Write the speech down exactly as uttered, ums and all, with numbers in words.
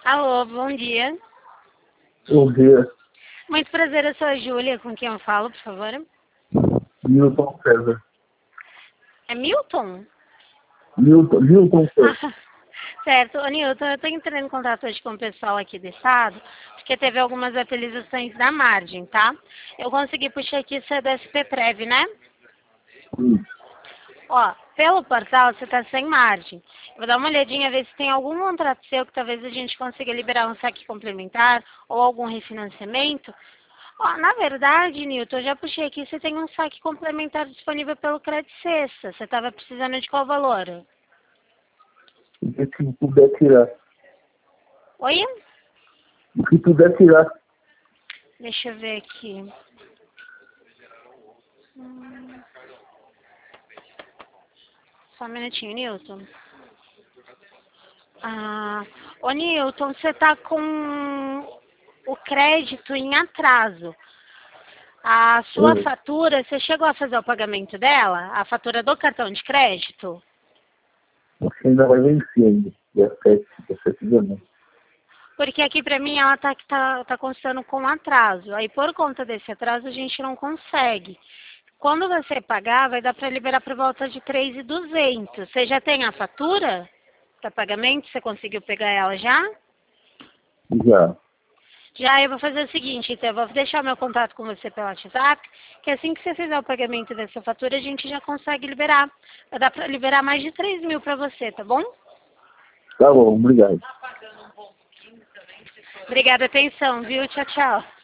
Alô, bom dia. Bom dia. Muito prazer, eu sou a Júlia, com quem eu falo, por favor. Milton César. É Milton? Milton, Milton César. Certo. Ô, Nilton, eu estou entrando em contato hoje com o pessoal aqui do estado, porque teve algumas atualizações da margem, tá? Eu consegui puxar aqui C D S P Prev, né? Hum. Ó, pelo portal você está sem margem. Eu vou dar uma olhadinha, ver se tem algum contrato seu que talvez a gente consiga liberar um saque complementar ou algum refinanciamento. Ó, na verdade, Nilton, eu já puxei aqui, você tem um saque complementar disponível pelo Credit Sexta. Você estava precisando de qual valor? O que puder tirar. Oi? O que puder tirar. Deixa eu ver aqui. Hum. Só um minutinho, Nilton. Ah, ô Nilton, você tá com o crédito em atraso. A sua Hum. fatura, você chegou a fazer o pagamento dela? A fatura do cartão de crédito? Você ainda vai vencer ainda. Dia sete, dia sete de janeiro. Porque aqui pra mim ela tá, tá, tá constando com atraso. Aí por conta desse atraso a gente não consegue. Quando você pagar, vai dar para liberar por volta de três mil e duzentos. Você já tem a fatura para pagamento? Você conseguiu pegar ela já? Já. Já, eu vou fazer o seguinte, então, eu vou deixar meu contato com você pelo WhatsApp, que assim que você fizer o pagamento dessa fatura, a gente já consegue liberar. Vai dar para liberar mais de três mil para você, tá bom? Tá bom, obrigado. Obrigada, atenção, viu? Tchau, tchau.